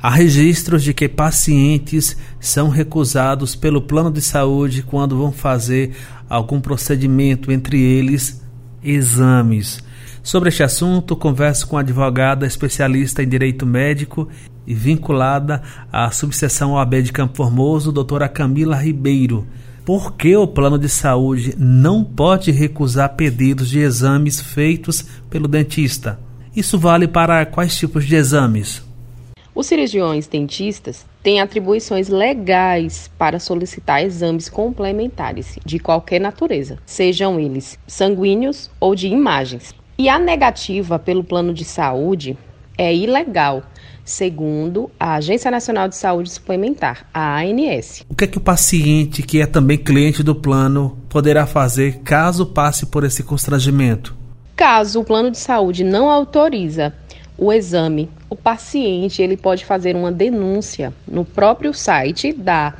Há registros de que pacientes são recusados pelo plano de saúde quando vão fazer algum procedimento, entre eles exames. Sobre este assunto, converso com a advogada especialista em direito médico e vinculada à subseção OAB de Campo Formoso, doutora Camila Ribeiro. Por que o plano de saúde não pode recusar pedidos de exames feitos pelo dentista? Isso vale para quais tipos de exames? Os cirurgiões dentistas têm atribuições legais para solicitar exames complementares de qualquer natureza, sejam eles sanguíneos ou de imagens. E a negativa pelo plano de saúde é ilegal, segundo a Agência Nacional de Saúde Suplementar, a ANS. O que é que o paciente, que é também cliente do plano, poderá fazer caso passe por esse constrangimento? Caso o plano de saúde não autoriza o exame, o paciente ele pode fazer uma denúncia no próprio site da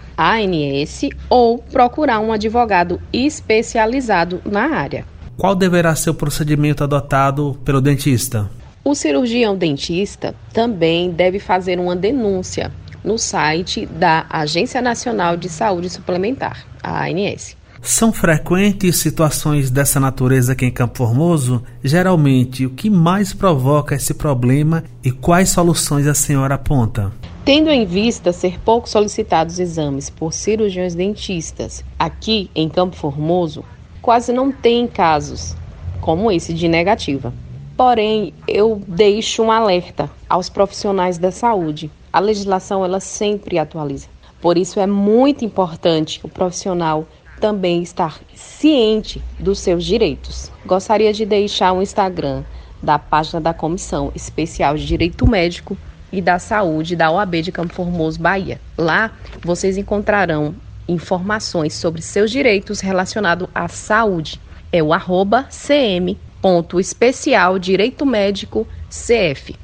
ANS ou procurar um advogado especializado na área. Qual deverá ser o procedimento adotado pelo dentista? O cirurgião dentista também deve fazer uma denúncia no site da Agência Nacional de Saúde Suplementar, a ANS. São frequentes situações dessa natureza aqui em Campo Formoso? Geralmente, o que mais provoca esse problema e quais soluções a senhora aponta? Tendo em vista ser pouco solicitados exames por cirurgiões dentistas aqui em Campo Formoso, quase não tem casos como esse de negativa. Porém, eu deixo um alerta aos profissionais da saúde. A legislação ela sempre atualiza. Por isso é muito importante o profissional também estar ciente dos seus direitos. Gostaria de deixar o Instagram da página da Comissão Especial de Direito Médico e da Saúde da OAB de Campo Formoso, Bahia. Lá vocês encontrarão informações sobre seus direitos relacionados à saúde. É o @cm.especialdireitomédico CF.